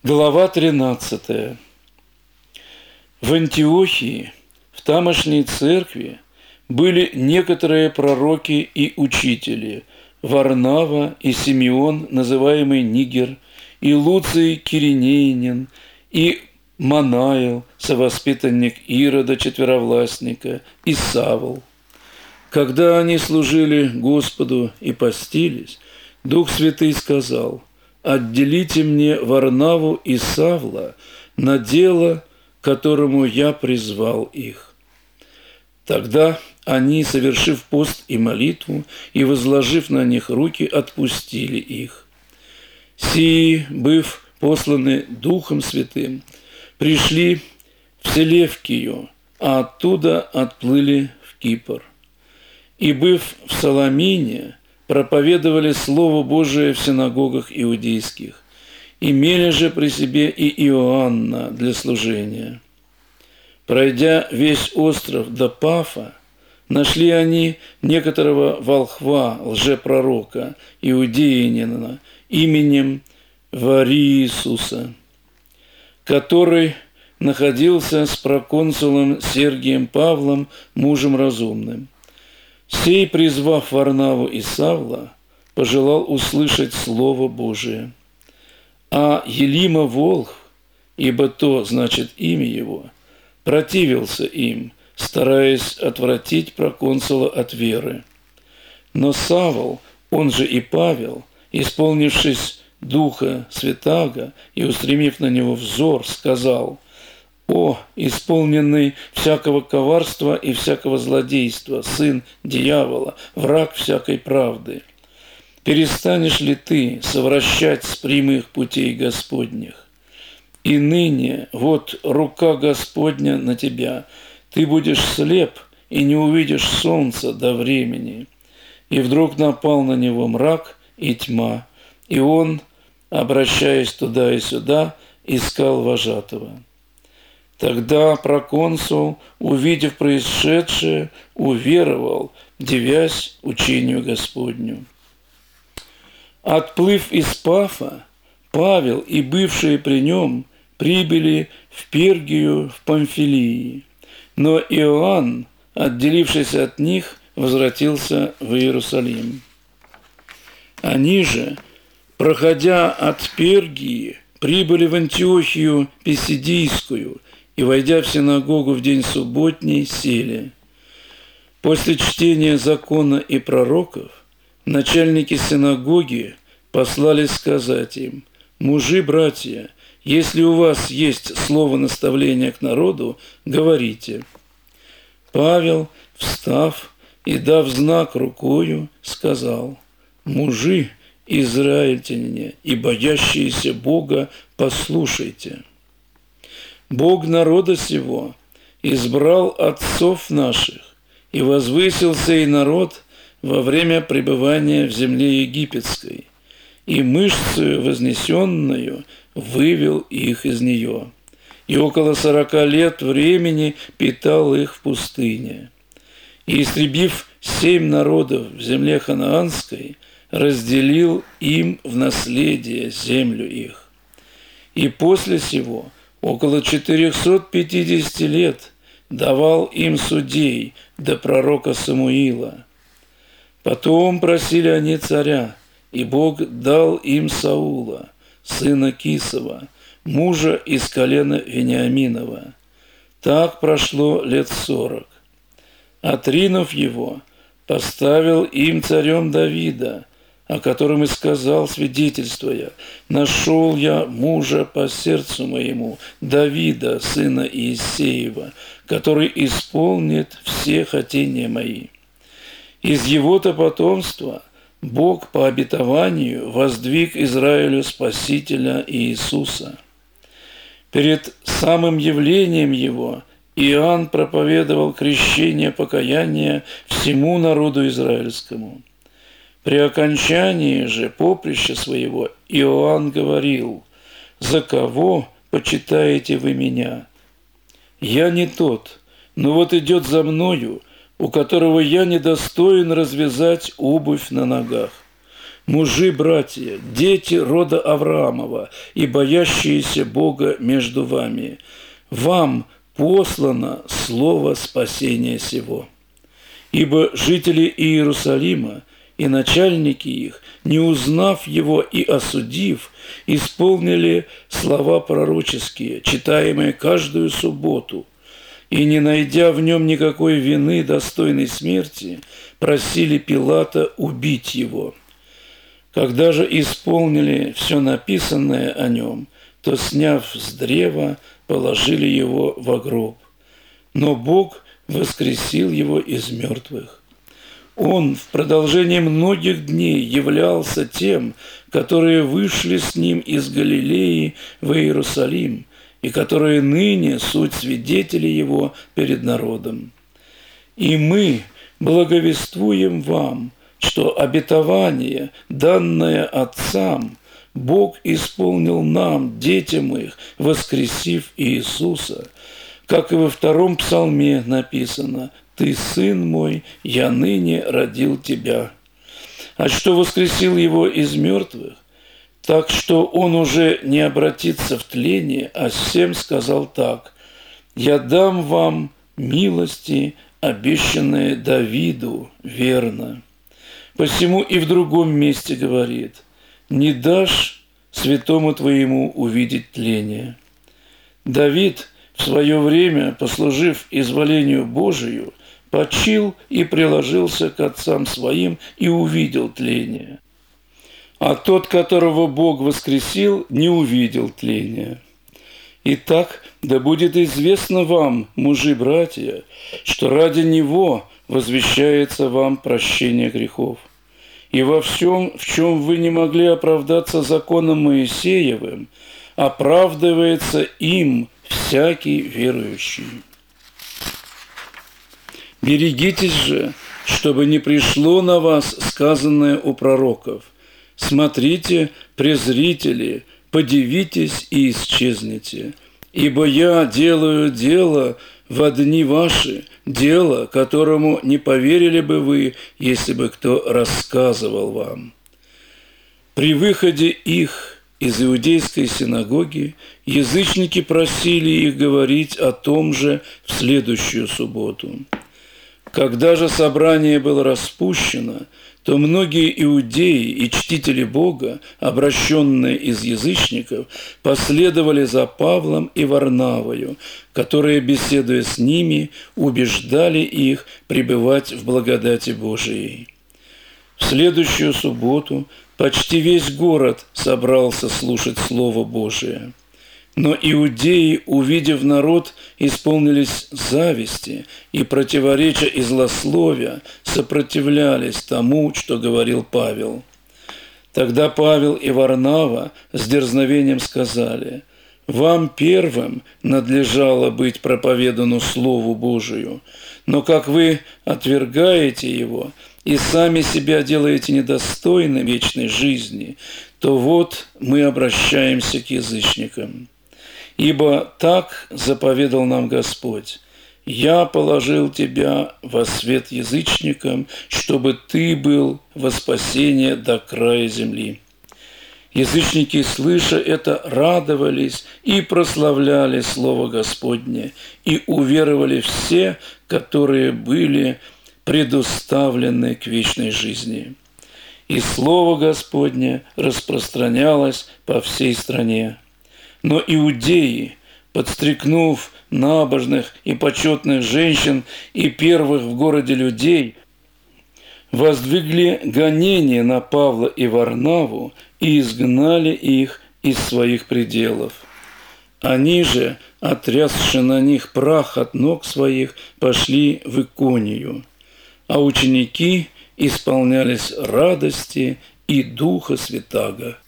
Глава 13. В Антиохии, в тамошней церкви, были некоторые пророки и учители: Варнава и Симеон, называемый Нигер, и Луций Киринеянин, и Манаил, совоспитанник Ирода Четверовластника, и Савл. Когда они служили Господу и постились, Дух Святый сказал: «Отделите мне Варнаву и Савла на дело, которому я призвал их». Тогда они, совершив пост и молитву и возложив на них руки, отпустили их. Сии, быв посланы Духом Святым, пришли в Селевкию, а оттуда отплыли в Кипр. И, быв в Саламине, проповедовали Слово Божие в синагогах иудейских, имели же при себе и Иоанна для служения. Пройдя весь остров до Пафа, нашли они некоторого волхва, лжепророка, иудеянина, именем Вариисуса, который находился с проконсулом Сергием Павлом, мужем разумным. Сей, призвав Варнаву и Савла, пожелал услышать Слово Божие. А Елима волхв, ибо то значит имя его, противился им, стараясь отвратить проконсула от веры. Но Савл, он же и Павел, исполнившись Духа Святаго и устремив на него взор, сказал: «О, исполненный всякого коварства и всякого злодейства, сын дьявола, враг всякой правды! Перестанешь ли ты совращать с прямых путей Господних? И ныне вот рука Господня на тебя, ты будешь слеп и не увидишь солнца до времени». И вдруг напал на него мрак и тьма, и он, обращаясь туда и сюда, искал вожатого. Тогда проконсул, увидев происшедшее, уверовал, дивясь учению Господню. Отплыв из Пафа, Павел и бывшие при нем прибыли в Пергию в Памфилии, но Иоанн, отделившись от них, возвратился в Иерусалим. Они же, проходя от Пергии, прибыли в Антиохию Писидийскую и, войдя в синагогу в день субботний, сели. После чтения закона и пророков начальники синагоги послали сказать им: «Мужи, братья, если у вас есть слово наставления к народу, говорите». Павел, встав и дав знак рукою, сказал: «Мужи, израильтяне и боящиеся Бога, послушайте. Бог народа сего избрал отцов наших, и возвысил сей народ во время пребывания в земле египетской, и мышцею вознесенную вывел их из нее, и около 40 лет времени питал их в пустыне. И, истребив 7 народов в земле ханаанской, разделил им в наследие землю их. И после сего около 450 лет давал им судей до пророка Самуила. Потом просили они царя, и Бог дал им Саула, сына Кисова, мужа из колена Вениаминова. Так прошло лет 40. Отринув его, поставил им царем Давида, о котором и сказал, свидетельствуя: «Нашел я мужа по сердцу моему, Давида, сына Иессеева, который исполнит все хотения мои». Из его-то потомства Бог по обетованию воздвиг Израилю Спасителя Иисуса. Перед самым явлением его Иоанн проповедовал крещение покаяния всему народу израильскому. При окончании же поприща своего Иоанн говорил: «За кого почитаете вы меня? Я не тот, но вот идет за мною, у которого я недостоин развязать обувь на ногах. мужи, братья, дети рода Авраамова и боящиеся Бога между вами, вам послано слово спасения сего. Ибо жители Иерусалима и начальники их, не узнав его и осудив, исполнили слова пророческие, читаемые каждую субботу, и, не найдя в нем никакой вины, достойной смерти, просили Пилата убить его. Когда же исполнили все написанное о нем, то, сняв с древа, положили его во гроб. Но Бог воскресил его из мертвых. Он в продолжении многих дней являлся тем, которые вышли с ним из Галилеи в Иерусалим, и которые ныне суть свидетели его перед народом. И мы благовествуем вам, что обетование, данное отцам, Бог исполнил нам, детям их, воскресив Иисуса, как и во 2 псалме написано: «Ты, сын мой, я ныне родил тебя». А что воскресил его из мертвых, так что он уже не обратится в тление, а всем сказал так: «Я дам вам милости, обещанные Давиду, верно». Посему и в другом месте говорит: «Не дашь святому твоему увидеть тление». Давид, в свое время, послужив изволению Божию, почил и приложился к отцам своим и увидел тление. А тот, которого Бог воскресил, не увидел тления. Итак, да будет известно вам, мужи-братья, что ради Него возвещается вам прощение грехов. И во всем, в чем вы не могли оправдаться законом Моисеевым, оправдывается им всякий верующий. Берегитесь же, чтобы не пришло на вас сказанное у пророков: «Смотрите, презрители, подивитесь и исчезнете, ибо я делаю дело во дни ваши, дело, которому не поверили бы вы, если бы кто рассказывал вам». При выходе их из иудейской синагоги язычники просили их говорить о том же в следующую субботу. Когда же собрание было распущено, то многие иудеи и чтители Бога, обращенные из язычников, последовали за Павлом и Варнавою, которые, беседуя с ними, убеждали их пребывать в благодати Божией. В следующую субботу почти весь город собрался слушать Слово Божие. Но иудеи, увидев народ, исполнились зависти и, противореча и злословия, сопротивлялись тому, что говорил Павел. Тогда Павел и Варнава с дерзновением сказали: «Вам первым надлежало быть проповедану Слову Божию, но как вы отвергаете его и сами себя делаете недостойным вечной жизни, то вот мы обращаемся к язычникам. Ибо так заповедал нам Господь: «Я положил тебя во свет язычникам, чтобы ты был во спасение до края земли». Язычники, слыша это, радовались и прославляли Слово Господне, и уверовали все, которые были предуставлены к вечной жизни. И Слово Господне распространялось по всей стране. Но иудеи, подстрекнув набожных и почетных женщин и первых в городе людей, воздвигли гонение на Павла и Варнаву и изгнали их из своих пределов. Они же, отрясши на них прах от ног своих, пошли в Иконию, а ученики исполнялись радости и Духа Святаго.